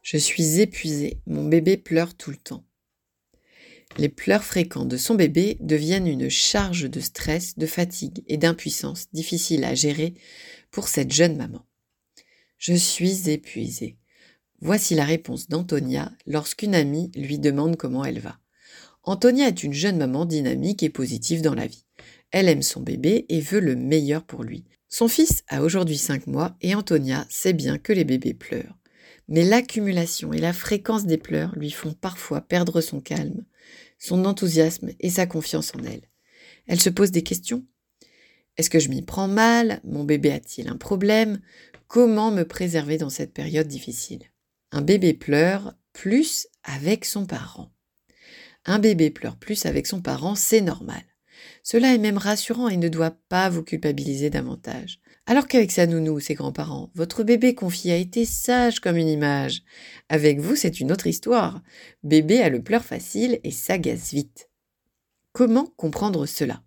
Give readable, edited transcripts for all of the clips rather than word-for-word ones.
Je suis épuisée, mon bébé pleure tout le temps. Les pleurs fréquents de son bébé deviennent une charge de stress, de fatigue et d'impuissance difficile à gérer pour cette jeune maman. Je suis épuisée. Voici la réponse d'Antonia lorsqu'une amie lui demande comment elle va. Antonia est une jeune maman dynamique et positive dans la vie. Elle aime son bébé et veut le meilleur pour lui. Son fils a aujourd'hui 5 mois et Antonia sait bien que les bébés pleurent. Mais l'accumulation et la fréquence des pleurs lui font parfois perdre son calme, son enthousiasme et sa confiance en elle. Elle se pose des questions. Est-ce que je m'y prends mal? Mon bébé a-t-il un problème? Comment me préserver dans cette période difficile? Un bébé pleure plus avec son parent. Un bébé pleure plus avec son parent, c'est normal. Cela est même rassurant et ne doit pas vous culpabiliser davantage. Alors qu'avec sa nounou ou ses grands-parents, votre bébé confié a été sage comme une image. Avec vous, c'est une autre histoire. Bébé a le pleur facile et s'agace vite. Comment comprendre cela?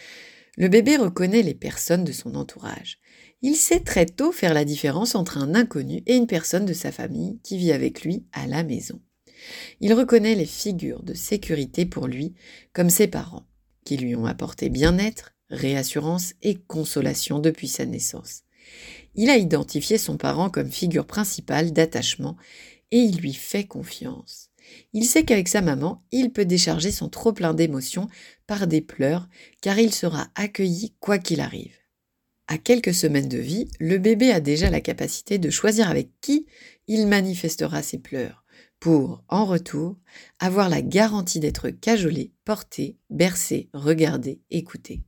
Le bébé reconnaît les personnes de son entourage. Il sait très tôt faire la différence entre un inconnu et une personne de sa famille qui vit avec lui à la maison. Il reconnaît les figures de sécurité pour lui, comme ses parents, qui lui ont apporté bien-être, réassurance et consolation depuis sa naissance. Il a identifié son parent comme figure principale d'attachement et il lui fait confiance. Il sait qu'avec sa maman, il peut décharger son trop-plein d'émotions par des pleurs car il sera accueilli quoi qu'il arrive. À quelques semaines de vie, le bébé a déjà la capacité de choisir avec qui il manifestera ses pleurs pour, en retour, avoir la garantie d'être cajolé, porté, bercé, regardé, écouté.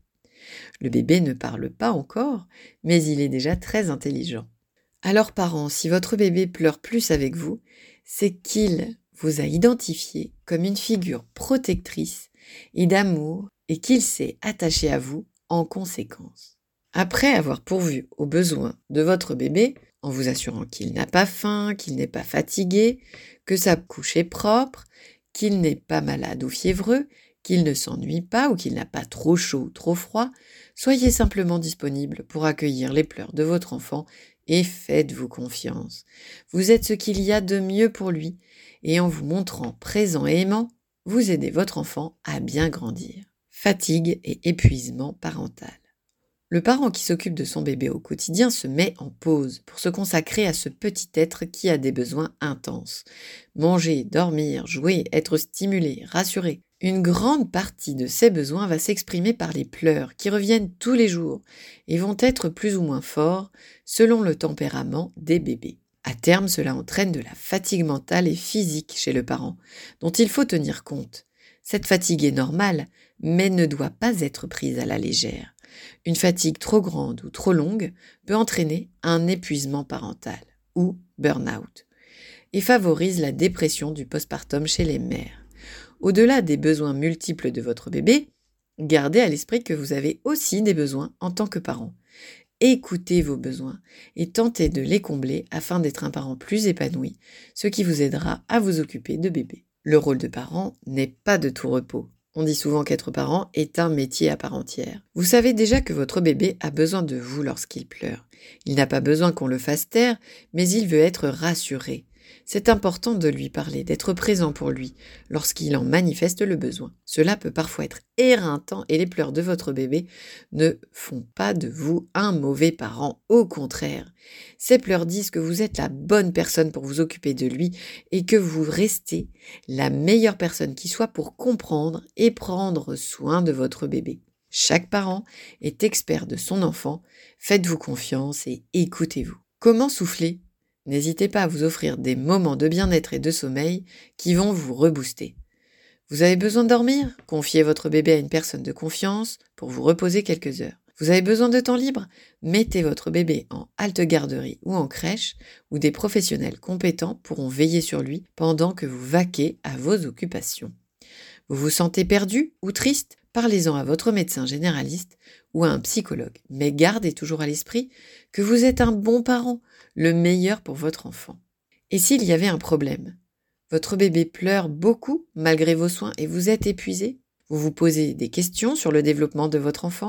Le bébé ne parle pas encore, mais il est déjà très intelligent. Alors parents, si votre bébé pleure plus avec vous, c'est qu'il vous a identifié comme une figure protectrice et d'amour et qu'il s'est attaché à vous en conséquence. Après avoir pourvu aux besoins de votre bébé, en vous assurant qu'il n'a pas faim, qu'il n'est pas fatigué, que sa couche est propre, qu'il n'est pas malade ou fiévreux, qu'il ne s'ennuie pas ou qu'il n'a pas trop chaud ou trop froid, soyez simplement disponible pour accueillir les pleurs de votre enfant et faites-vous confiance. Vous êtes ce qu'il y a de mieux pour lui et en vous montrant présent et aimant, vous aidez votre enfant à bien grandir. Fatigue et épuisement parental. Le parent qui s'occupe de son bébé au quotidien se met en pause pour se consacrer à ce petit être qui a des besoins intenses. Manger, dormir, jouer, être stimulé, rassuré. Une grande partie de ces besoins va s'exprimer par les pleurs qui reviennent tous les jours et vont être plus ou moins forts selon le tempérament des bébés. À terme, cela entraîne de la fatigue mentale et physique chez le parent, dont il faut tenir compte. Cette fatigue est normale, mais ne doit pas être prise à la légère. Une fatigue trop grande ou trop longue peut entraîner un épuisement parental ou burn-out et favorise la dépression du postpartum chez les mères. Au-delà des besoins multiples de votre bébé, gardez à l'esprit que vous avez aussi des besoins en tant que parent. Écoutez vos besoins et tentez de les combler afin d'être un parent plus épanoui, ce qui vous aidera à vous occuper de bébé. Le rôle de parent n'est pas de tout repos. On dit souvent qu'être parent est un métier à part entière. Vous savez déjà que votre bébé a besoin de vous lorsqu'il pleure. Il n'a pas besoin qu'on le fasse taire, mais il veut être rassuré. C'est important de lui parler, d'être présent pour lui lorsqu'il en manifeste le besoin. Cela peut parfois être éreintant et les pleurs de votre bébé ne font pas de vous un mauvais parent. Au contraire, ces pleurs disent que vous êtes la bonne personne pour vous occuper de lui et que vous restez la meilleure personne qui soit pour comprendre et prendre soin de votre bébé. Chaque parent est expert de son enfant, faites-vous confiance et écoutez-vous. Comment souffler? N'hésitez pas à vous offrir des moments de bien-être et de sommeil qui vont vous rebooster. Vous avez besoin de dormir? Confiez votre bébé à une personne de confiance pour vous reposer quelques heures. Vous avez besoin de temps libre? Mettez votre bébé en halte garderie ou en crèche où des professionnels compétents pourront veiller sur lui pendant que vous vaquez à vos occupations. Vous vous sentez perdu ou triste? Parlez-en à votre médecin généraliste ou à un psychologue. Mais gardez toujours à l'esprit que vous êtes un bon parent, le meilleur pour votre enfant. Et s'il y avait un problème? Votre bébé pleure beaucoup malgré vos soins et vous êtes épuisé? Vous vous posez des questions sur le développement de votre enfant?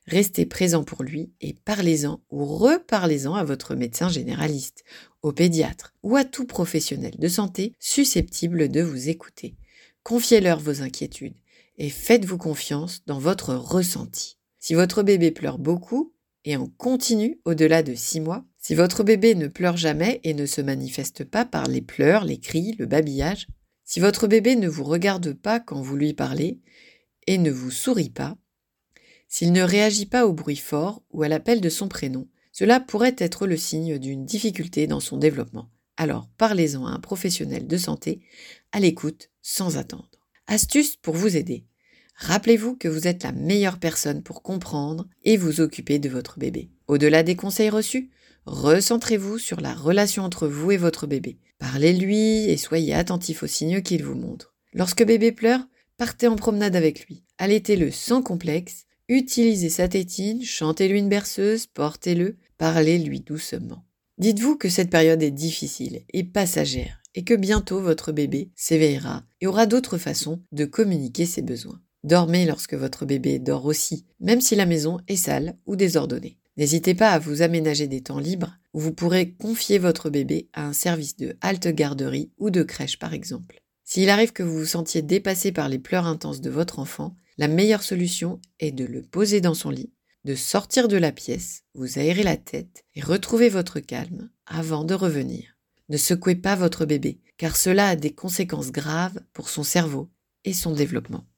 Restez présent pour lui et parlez-en ou reparlez-en à votre médecin généraliste, au pédiatre ou à tout professionnel de santé susceptible de vous écouter. Confiez-leur vos inquiétudes et faites-vous confiance dans votre ressenti. Si votre bébé pleure beaucoup et en continue au-delà de 6 mois, si votre bébé ne pleure jamais et ne se manifeste pas par les pleurs, les cris, le babillage, si votre bébé ne vous regarde pas quand vous lui parlez et ne vous sourit pas, s'il ne réagit pas au bruit fort ou à l'appel de son prénom, cela pourrait être le signe d'une difficulté dans son développement. Alors parlez-en à un professionnel de santé à l'écoute sans attendre. Astuce pour vous aider. Rappelez-vous que vous êtes la meilleure personne pour comprendre et vous occuper de votre bébé. Au-delà des conseils reçus, recentrez-vous sur la relation entre vous et votre bébé. Parlez-lui et soyez attentif aux signaux qu'il vous montre. Lorsque bébé pleure, partez en promenade avec lui. Allaitez-le sans complexe. Utilisez sa tétine, chantez-lui une berceuse, portez-le, parlez-lui doucement. Dites-vous que cette période est difficile et passagère et que bientôt votre bébé s'éveillera et aura d'autres façons de communiquer ses besoins. Dormez lorsque votre bébé dort aussi, même si la maison est sale ou désordonnée. N'hésitez pas à vous aménager des temps libres où vous pourrez confier votre bébé à un service de halte-garderie ou de crèche par exemple. S'il arrive que vous vous sentiez dépassé par les pleurs intenses de votre enfant, la meilleure solution est de le poser dans son lit, de sortir de la pièce, vous aérer la tête et retrouver votre calme avant de revenir. Ne secouez pas votre bébé, car cela a des conséquences graves pour son cerveau et son développement.